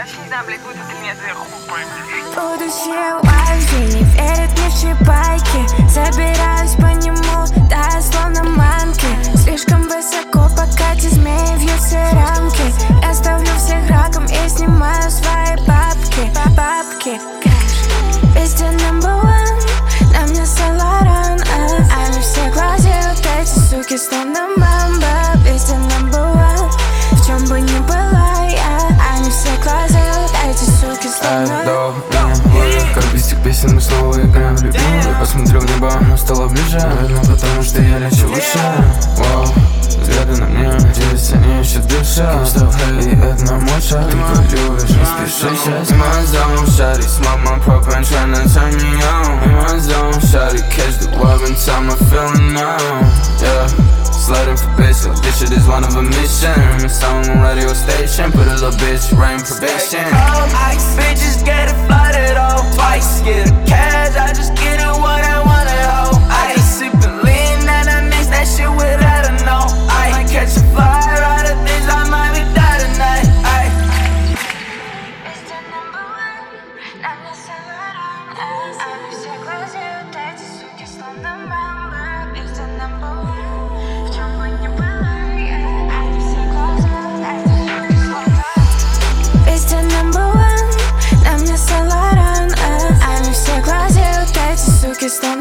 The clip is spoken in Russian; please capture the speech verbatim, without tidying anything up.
вообще не знаю, блядь, будет это или нет, я хуй пойми. Будущее важнее, не верит мне в чебайки. Забираюсь по нему, да, словно манки. Слишком высоко, пока те змеи вьются рамки. Я ставлю всех раком и снимаю свои бабки. Бабки, кэш. Везде number one, на мне Соларан. Они все глазеют, эти суки словно мамба. Везде number one, в чем бы ни была я. Они все глазеют, эти суки словно мама. Как без тех песен мы снова играем в любимую. Посмотрел в небо, оно стало ближе. Наверное, потому что я лечу выше. Вау, взгляды на мне, надеюсь, они еще дышат. И это на мой шаг, ты полюбишь, не спеши сейчас. In my zone, shawty, smoke my propane, tryna turn me on. In my zone, shawty, catch the wave and tell my feeling now. Yeah, sliding for bitch, like this shit is one of a mission. It's on radio station, put a little bitch, rain probation. Ice bitches get it flooded all twice. Get a cash, I just get it what I want it all. I just sip and lean and I mix that shit with I don't know. I might catch a fly, right of things I might be die tonight. Ay. Везде number one, на мне Соларан. Они все глазеют, эти суки словно мамба. Везде number one, в чем бы ни была я. Они все глазеют, эти суки словно. Везде number one, на мне Соларан. Они все глазеют, эти суки словно